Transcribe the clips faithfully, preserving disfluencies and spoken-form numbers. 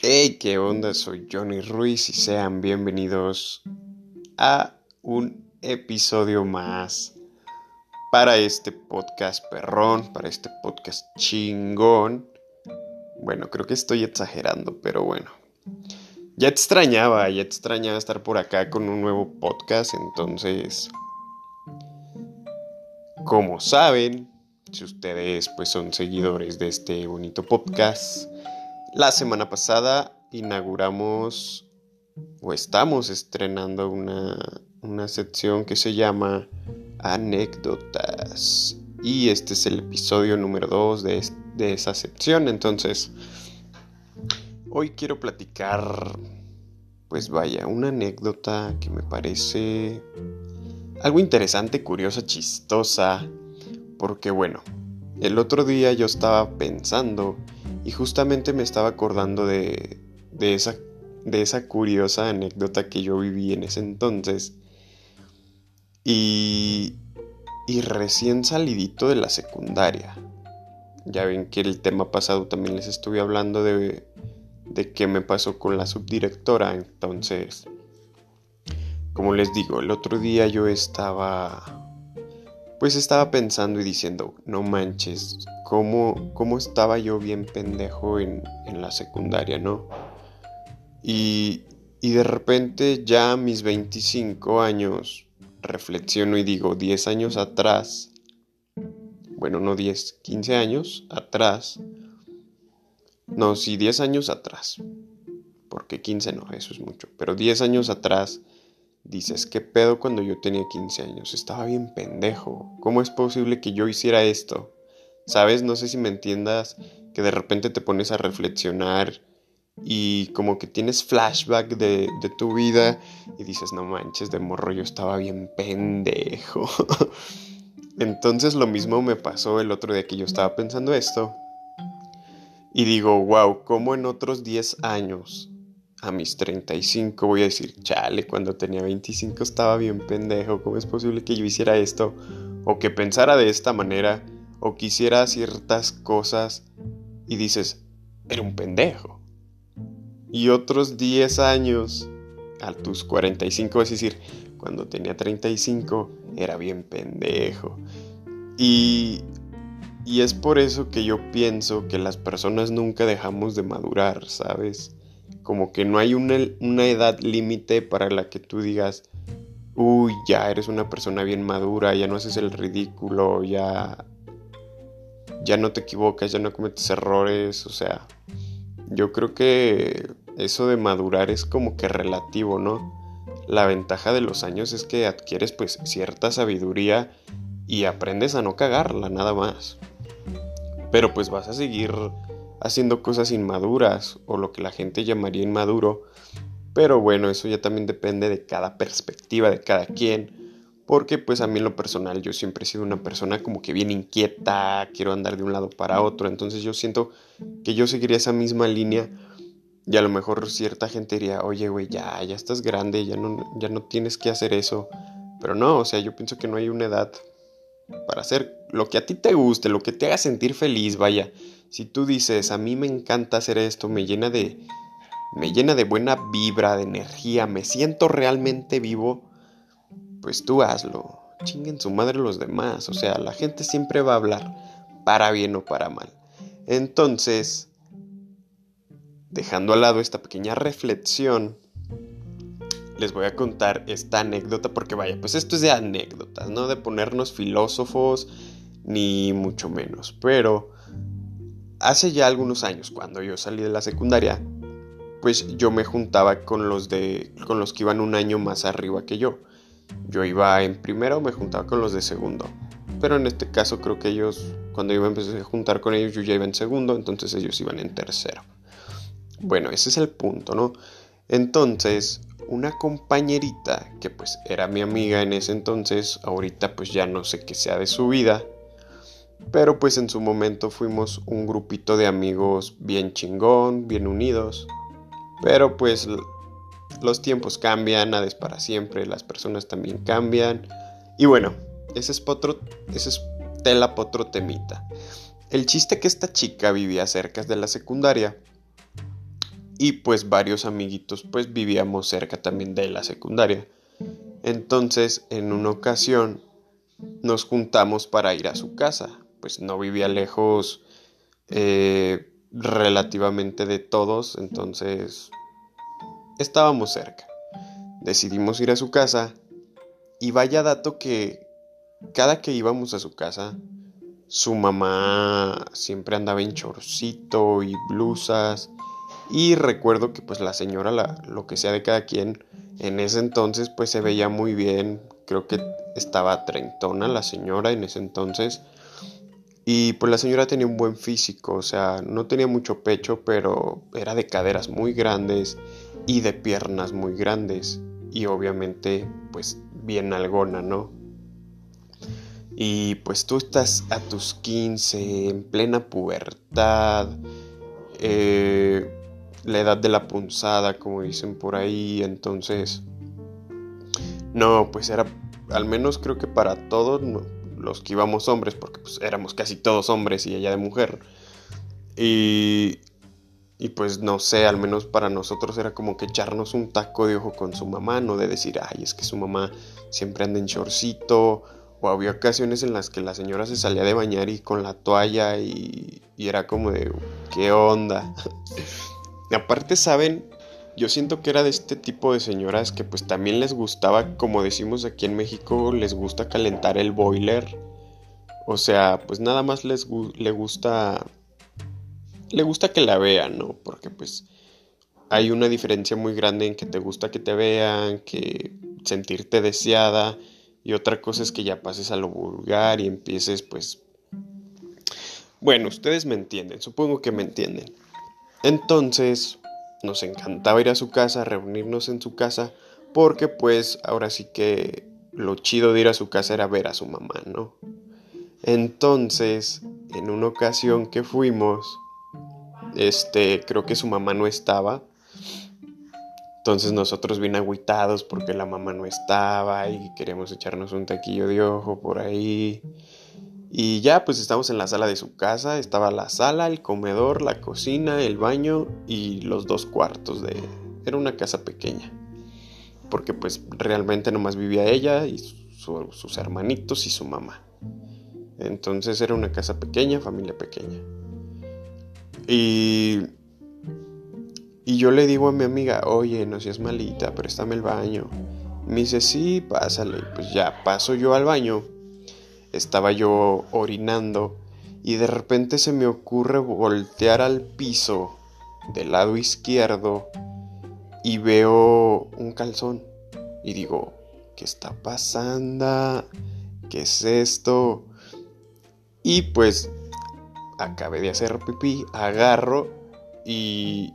Hey, ¿qué onda? Soy Johnny Ruiz y sean bienvenidos a un episodio más para este podcast perrón, para este podcast chingón. Bueno, creo que estoy exagerando, pero bueno. Ya extrañaba, ya extrañaba estar por acá con un nuevo podcast, entonces, como saben, si ustedes pues son seguidores de este bonito podcast, la semana pasada inauguramos o estamos estrenando una, una sección que se llama Anécdotas. Y este es el episodio número dos de, de esa sección. Entonces, hoy quiero platicar, pues vaya, una anécdota que me parece algo interesante, curiosa, chistosa. Porque bueno, el otro día yo estaba pensando y justamente me estaba acordando de, de esa de esa curiosa anécdota que yo viví en ese entonces y, y recién salidito de la secundaria. Ya ven que el tema pasado también les estuve hablando de, de qué me pasó con la subdirectora. Entonces, como les digo, el otro día yo estaba pues estaba pensando y diciendo, no manches, cómo, cómo estaba yo bien pendejo en, en la secundaria, ¿no? Y, y de repente ya a mis veinticinco años reflexiono y digo, diez años atrás, bueno, no diez, quince años atrás, no, sí, diez años atrás, porque quince no, eso es mucho, pero diez años atrás dices, ¿qué pedo cuando yo tenía quince años? Estaba bien pendejo, ¿cómo es posible que yo hiciera esto? ¿Sabes? No sé si me entiendas, que de repente te pones a reflexionar y como que tienes flashback de, de tu vida y dices, no manches, de morro yo estaba bien pendejo. Entonces lo mismo me pasó el otro día que yo estaba pensando esto y digo, wow, ¿cómo en otros diez años, a mis treinta y cinco, voy a decir, chale, cuando tenía veinticinco estaba bien pendejo, ¿cómo es posible que yo hiciera esto? O que pensara de esta manera, o que hiciera ciertas cosas y dices, era un pendejo. Y otros diez años, a tus cuarenta y cinco, es decir, cuando tenía treinta y cinco, era bien pendejo. Y, y es por eso que yo pienso que las personas nunca dejamos de madurar, ¿sabes? Como que no hay una, una edad límite para la que tú digas, uy, ya eres una persona bien madura, ya no haces el ridículo, ya, ya no te equivocas, ya no cometes errores, o sea... Yo creo que eso de madurar es como que relativo, ¿no? La ventaja de los años es que adquieres pues cierta sabiduría y aprendes a no cagarla, nada más. Pero pues vas a seguir haciendo cosas inmaduras o lo que la gente llamaría inmaduro. Pero bueno, eso ya también depende de cada perspectiva de cada quien. Porque pues a mí en lo personal yo siempre he sido una persona como que bien inquieta, quiero andar de un lado para otro. Entonces yo siento que yo seguiría esa misma línea y a lo mejor cierta gente diría, oye güey, ya, ya estás grande, ya no, ya no tienes que hacer eso. Pero no, o sea, yo pienso que no hay una edad para hacer lo que a ti te guste, lo que te haga sentir feliz, vaya. Si tú dices, a mí me encanta hacer esto, me llena de, me llena de buena vibra, de energía, me siento realmente vivo, pues tú hazlo. Chinguen su madre los demás. O sea, la gente siempre va a hablar, para bien o para mal. Entonces, dejando al lado esta pequeña reflexión, les voy a contar esta anécdota, porque vaya, pues esto es de anécdotas, no de ponernos filósofos, ni mucho menos. Pero hace ya algunos años, cuando yo salí de la secundaria, pues yo me juntaba con los de, con los que iban un año más arriba que yo. Yo iba en primero, me juntaba con los de segundo. Pero en este caso creo que ellos, cuando yo me empecé a juntar con ellos, yo ya iba en segundo, entonces ellos iban en tercero. Bueno, ese es el punto, ¿no? Entonces, una compañerita, que pues era mi amiga en ese entonces, ahorita pues ya no sé qué sea de su vida, pero pues en su momento fuimos un grupito de amigos bien chingón, bien unidos, pero pues los tiempos cambian, nada es para siempre, las personas también cambian. Y bueno, ese es otro, ese es tela para otro temita. El chiste que esta chica vivía cerca de la secundaria y pues varios amiguitos pues vivíamos cerca también de la secundaria. Entonces en una ocasión nos juntamos para ir a su casa, pues no vivía lejos eh, relativamente de todos, entonces estábamos cerca. Decidimos ir a su casa y vaya dato que cada que íbamos a su casa, su mamá siempre andaba en chorcito y blusas. Y recuerdo que pues la señora, la, lo que sea de cada quien, en ese entonces pues se veía muy bien. Creo que estaba treintona la señora en ese entonces. Y pues la señora tenía un buen físico, o sea, no tenía mucho pecho, pero era de caderas muy grandes y de piernas muy grandes. Y obviamente pues bien algona, ¿no? Y pues tú estás a tus quince, en plena pubertad, eh, la edad de la punzada, como dicen por ahí, entonces, no, pues era, al menos creo que para todos no, los que íbamos hombres, porque pues éramos casi todos hombres y ella de mujer, y, y pues no sé, al menos para nosotros era como que echarnos un taco de ojo con su mamá, no de decir, ay, es que su mamá siempre anda en shortcito. O había ocasiones en las que la señora se salía de bañar y con la toalla y, y era como de, ¿qué onda? Y aparte, ¿saben? Yo siento que era de este tipo de señoras que pues también les gustaba, como decimos aquí en México, les gusta calentar el boiler. O sea, pues nada más les gu- le gusta, le gusta que la vean, ¿no? Porque pues hay una diferencia muy grande en que te gusta que te vean, que sentirte deseada, y otra cosa es que ya pases a lo vulgar y empieces pues... Bueno, ustedes me entienden, supongo que me entienden. Entonces, nos encantaba ir a su casa, reunirnos en su casa, porque pues ahora sí que lo chido de ir a su casa era ver a su mamá, ¿no? Entonces, en una ocasión que fuimos, este, creo que su mamá no estaba. Entonces nosotros bien agüitados porque la mamá no estaba y queríamos echarnos un taquillo de ojo por ahí. Y ya pues estamos en la sala de su casa, estaba la sala, el comedor, la cocina, el baño y los dos cuartos de... Era una casa pequeña, porque pues realmente nomás vivía ella y su- sus hermanitos y su mamá. Entonces era una casa pequeña, familia pequeña. Y, y yo le digo a mi amiga, oye, no seas malita, préstame el baño. Me dice, sí, pásale. Pues ya paso yo al baño. Estaba yo orinando y de repente se me ocurre voltear al piso del lado izquierdo y veo un calzón y digo, ¿qué está pasando? ¿Qué es esto? Y pues acabé de hacer pipí, agarro y,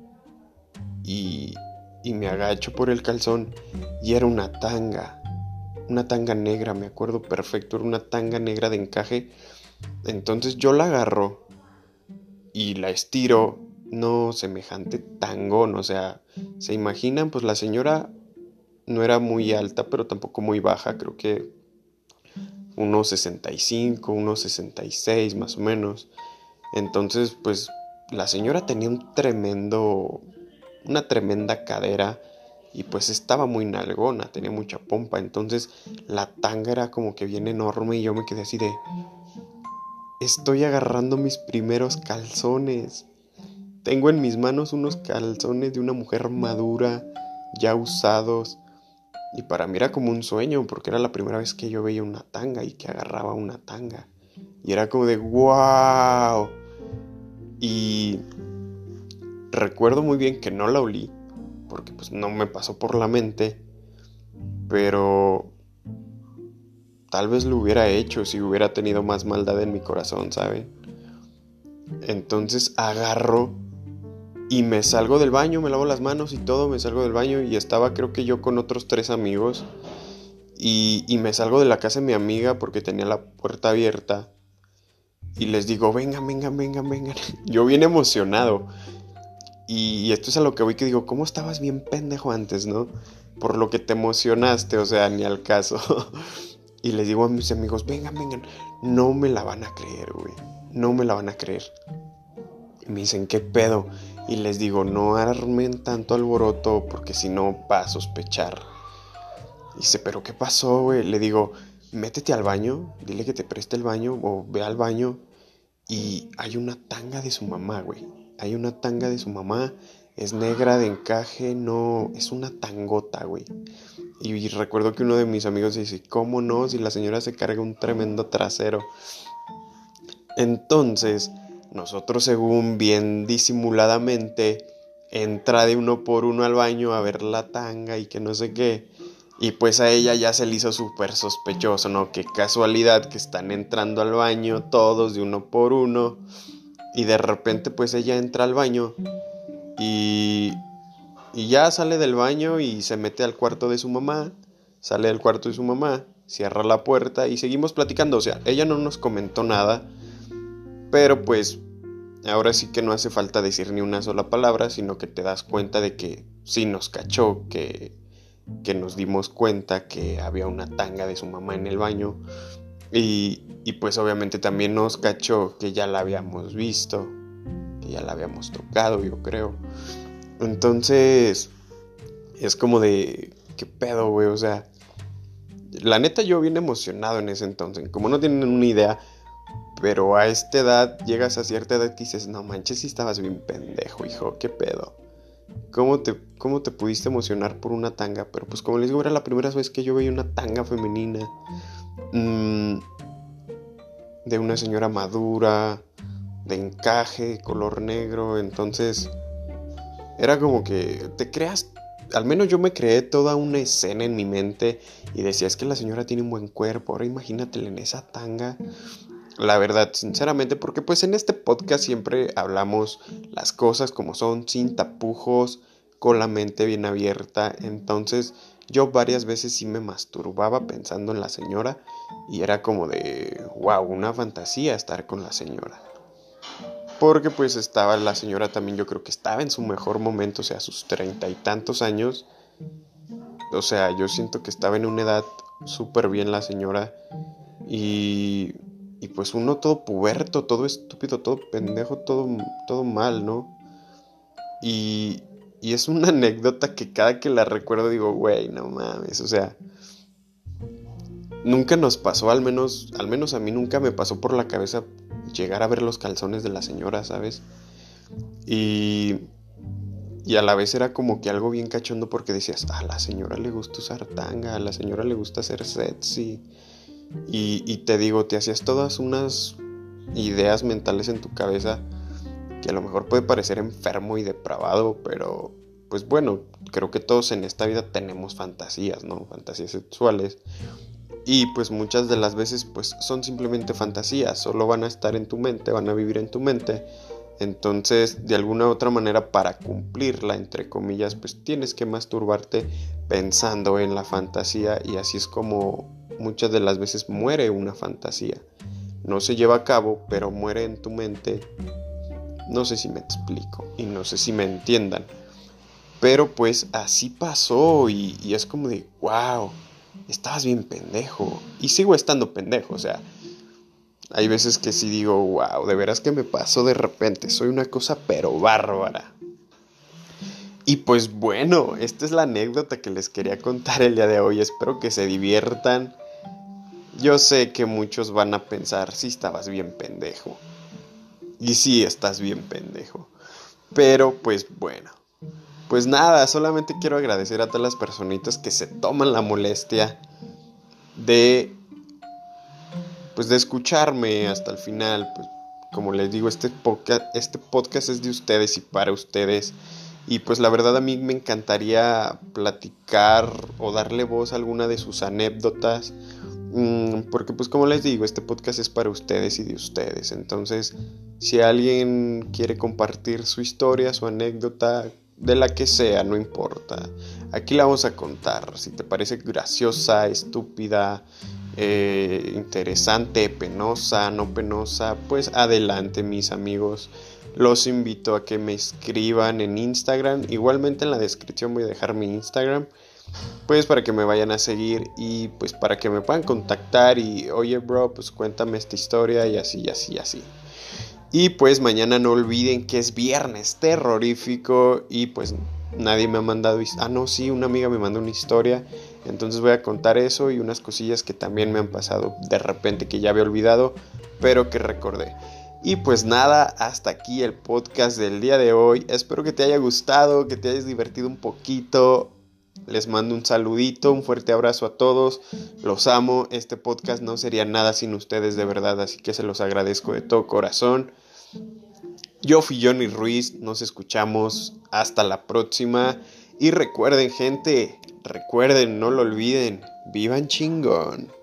y, y me agacho por el calzón y era una tanga, una tanga negra, me acuerdo perfecto, era una tanga negra de encaje. Entonces yo la agarro y la estiro, no semejante tangón, o sea, ¿se imaginan? Pues la señora no era muy alta, pero tampoco muy baja, creo que unos sesenta y cinco, unos sesenta y seis más o menos. Entonces, pues la señora tenía un tremendo, una tremenda cadera y pues estaba muy nalgona, tenía mucha pompa, entonces la tanga era como que bien enorme y yo me quedé así de, estoy agarrando mis primeros calzones. Tengo en mis manos unos calzones de una mujer madura, ya usados. Y para mí era como un sueño, porque era la primera vez que yo veía una tanga y que agarraba una tanga. Y era como de wow. Y recuerdo muy bien que no la olí, porque pues no me pasó por la mente. Pero tal vez lo hubiera hecho si hubiera tenido más maldad en mi corazón, ¿saben? Entonces agarro y me salgo del baño, me lavo las manos y todo, me salgo del baño y estaba creo que yo con otros tres amigos y, y me salgo de la casa de mi amiga porque tenía la puerta abierta y les digo, vengan, vengan, vengan, vengan. Yo bien emocionado y, y esto es a lo que voy que digo, ¿cómo estabas bien pendejo antes, no? Por lo que te emocionaste, o sea, ni al caso. Y les digo a mis amigos, vengan, vengan, no me la van a creer, güey, no me la van a creer. Y me dicen, ¿qué pedo? y les digo, no armen tanto alboroto porque si no va a sospechar. Dice, ¿pero qué pasó, güey? Le digo, métete al baño, dile que te preste el baño o ve al baño y hay una tanga de su mamá, güey. Hay una tanga de su mamá, es negra de encaje, no, es una tangota, güey. Y recuerdo que uno de mis amigos dice, ¿cómo no? Si la señora se carga un tremendo trasero. Entonces, nosotros según bien disimuladamente, entra de uno por uno al baño a ver la tanga y que no sé qué. Y pues a ella ya se le hizo súper sospechoso, ¿no? Qué casualidad que están entrando al baño todos de uno por uno. Y de repente pues ella entra al baño y... Y ya sale del baño y se mete al cuarto de su mamá, sale del cuarto de su mamá, cierra la puerta y seguimos platicando. O sea, ella no nos comentó nada, pero pues ahora sí que no hace falta decir ni una sola palabra, sino que te das cuenta de que sí nos cachó, que, que nos dimos cuenta que había una tanga de su mamá en el baño. Y, y pues obviamente también nos cachó que ya la habíamos visto, que ya la habíamos tocado, yo creo. Entonces, es como de, ¿qué pedo, güey? O sea, la neta yo bien emocionado en ese entonces. Como no tienen una idea, pero a esta edad, llegas a cierta edad y dices, no manches, si estabas bien pendejo, hijo, ¿qué pedo? ¿Cómo te, cómo te pudiste emocionar por una tanga? Pero pues como les digo, era la primera vez que yo veía una tanga femenina. Mmm, de una señora madura, de encaje, color negro, entonces... Era como que te creas, al menos yo me creé toda una escena en mi mente y decía, es que la señora tiene un buen cuerpo, ahora imagínatela en esa tanga. La verdad, sinceramente, porque pues en este podcast siempre hablamos las cosas como son, sin tapujos, con la mente bien abierta. Entonces yo varias veces sí me masturbaba pensando en la señora y era como de, wow, una fantasía estar con la señora. Porque pues estaba la señora también, yo creo que estaba en su mejor momento, o sea, a sus treinta y tantos años. O sea, yo siento que estaba en una edad súper bien la señora. Y, y pues uno todo puberto, todo estúpido, todo pendejo, todo, todo mal, ¿no? Y, y es una anécdota que cada que la recuerdo digo, güey, no mames, o sea... Nunca nos pasó, al menos, al menos a mí nunca me pasó por la cabeza llegar a ver los calzones de la señora, ¿sabes? Y, y a la vez era como que algo bien cachondo porque decías, a la señora le gusta usar tanga, a la señora le gusta ser sexy. Y, y te digo, te hacías todas unas ideas mentales en tu cabeza que a lo mejor puede parecer enfermo y depravado, pero pues bueno, creo que todos en esta vida tenemos fantasías, ¿no? Fantasías sexuales. Y pues muchas de las veces pues son simplemente fantasías, solo van a estar en tu mente, van a vivir en tu mente. Entonces, de alguna u otra manera, para cumplirla, entre comillas, pues tienes que masturbarte pensando en la fantasía y así es como muchas de las veces muere una fantasía. No se lleva a cabo, pero muere en tu mente. No sé si me explico y no sé si me entiendan. Pero pues así pasó y, y es como de, wow, estabas bien pendejo. Y sigo estando pendejo, o sea, hay veces que sí digo, wow, de veras que me pasó de repente, soy una cosa pero bárbara. Y pues bueno, esta es la anécdota que les quería contar el día de hoy, espero que se diviertan. Yo sé que muchos van a pensar, sí estabas bien pendejo. Y sí estás bien pendejo. Pero pues bueno. Pues nada, solamente quiero agradecer a todas las personitas que se toman la molestia de, pues de escucharme hasta el final. Pues como les digo, este podcast, este podcast es de ustedes y para ustedes. Y pues la verdad a mí me encantaría platicar o darle voz a alguna de sus anécdotas. Porque pues como les digo, este podcast es para ustedes y de ustedes. Entonces, si alguien quiere compartir su historia, su anécdota, de la que sea, no importa, aquí la vamos a contar. Si te parece graciosa, estúpida, eh, interesante, penosa, no penosa, pues adelante, mis amigos. Los invito a que me escriban en Instagram. Igualmente en la descripción voy a dejar mi Instagram, pues para que me vayan a seguir y pues para que me puedan contactar y, oye bro, pues cuéntame esta historia y así, y así, y así. Y pues mañana no olviden que es viernes terrorífico y pues nadie me ha mandado... Ah, no, sí, una amiga me mandó una historia. Entonces voy a contar eso y unas cosillas que también me han pasado de repente que ya había olvidado, pero que recordé. Y pues nada, hasta aquí el podcast del día de hoy. Espero que te haya gustado, que te hayas divertido un poquito. Les mando un saludito, un fuerte abrazo a todos. Los amo. Este podcast no sería nada sin ustedes, de verdad. Así que se los agradezco de todo corazón. Yo fui Johnny Ruiz. Nos escuchamos. Hasta la próxima. Y recuerden, gente, recuerden, no lo olviden. Vivan chingón.